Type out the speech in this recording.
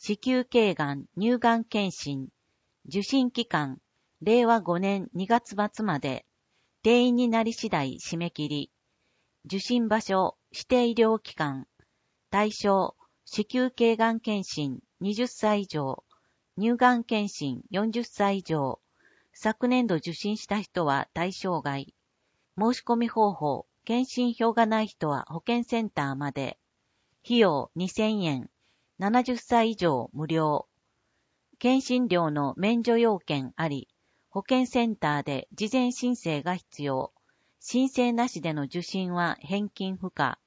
子宮頸がん、乳がん検診、受診期間、令和5年2月末まで、定員になり次第締め切り、受診場所、指定医療機関、対象、子宮頸がん検診20歳以上、乳がん検診40歳以上、昨年度受診した人は対象外。申し込み方法、検診票がない人は保健センターまで。費用2000円、70歳以上無料。検診料の免除要件あり、保健センターで事前申請が必要。申請なしでの受診は返金不可。